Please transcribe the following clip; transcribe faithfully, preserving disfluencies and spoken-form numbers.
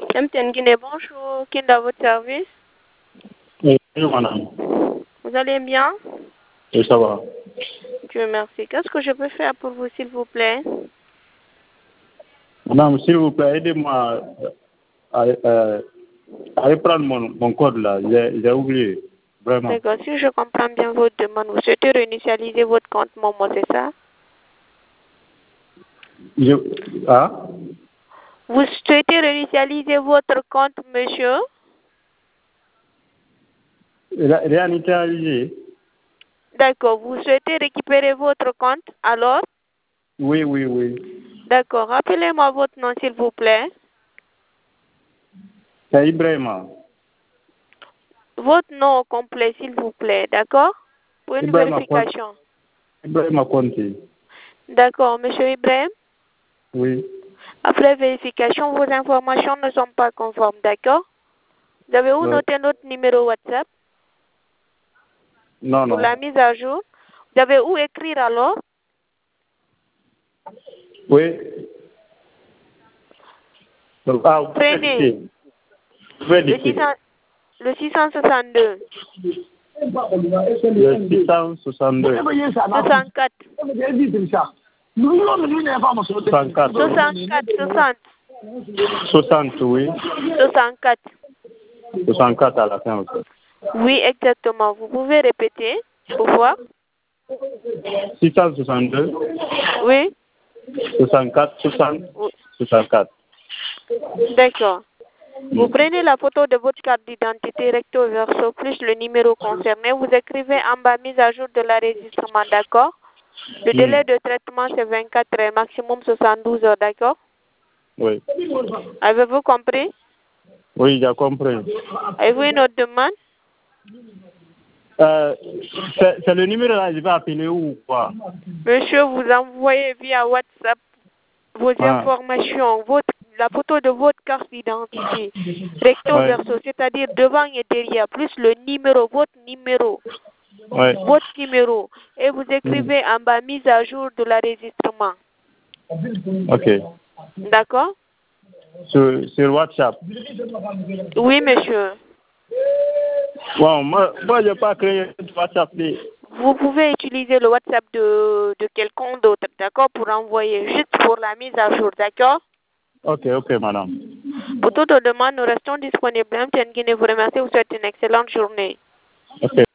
M T N Guinée, bonjour. Qui est à votre service? Oui, bonjour madame. Vous allez bien? Oui, ça va. Dieu merci. Qu'est-ce que je peux faire pour vous, s'il vous plaît? Madame, s'il vous plaît, aidez-moi à, à, à reprendre mon, mon code là. J'ai j'ai oublié. Vraiment. D'accord. Si je comprends bien votre demande, vous souhaitez réinitialiser votre compte Momo, c'est ça? Je, ah? Vous souhaitez réinitialiser votre compte, monsieur? Ré- Réinitialiser? D'accord. Vous souhaitez récupérer votre compte, alors? Oui, oui, oui. D'accord. Rappelez-moi votre nom, s'il vous plaît. C'est Ibrahima. Votre nom complet, s'il vous plaît. D'accord? Pour une Ibrahima vérification. Ibrahima Conti. D'accord, monsieur Ibrahim. Oui. Après vérification, vos informations ne sont pas conformes, d'accord? Vous avez où Ouais. noté notre numéro WhatsApp Non, pour non. la mise à jour? Vous avez où écrire alors? Oui. Donc, ah, vous pouvez Prenez dicter. Vous pouvez le, dicter. six cents le six cent soixante-deux, Le six cent soixante-deux. soixante-quatre, soixante-quatre. soixante-quatre, soixante, soixante, oui. soixante-quatre. soixante-quatre à la fin aussi. Oui, exactement. Vous pouvez répéter pour voir? six cent soixante-deux. Oui? soixante-quatre, soixante, Oui. soixante-quatre. D'accord. Vous prenez la photo de votre carte d'identité recto verso plus le numéro concerné. Vous écrivez en bas mise à jour de l'enregistrement, d'accord? Le délai de traitement, c'est vingt-quatre heures, maximum soixante-douze heures, d'accord? Oui. Avez-vous compris? Oui, j'ai compris. Avez-vous une autre demande? Euh, c'est c'est le numéro là, je vais appeler ou quoi? Monsieur, vous envoyez via WhatsApp vos Ah. informations, votre, la photo de votre carte d'identité, recto Ouais. verso, c'est-à-dire devant et derrière, plus le numéro, votre numéro, Ouais. votre numéro, et vous écrivez en bas mise à jour de l'enregistrement. Ok. D'accord? Sur, sur WhatsApp. Oui, monsieur. Bon, moi, moi je n'ai pas créé WhatsApp. Vous pouvez utiliser le WhatsApp de, de quelqu'un d'autre, d'accord, pour envoyer, juste pour la mise à jour, d'accord? Ok, ok, madame. Pour toute demande, nous restons disponibles. M T N Guinée vous remercie, vous souhaite une excellente journée. Ok.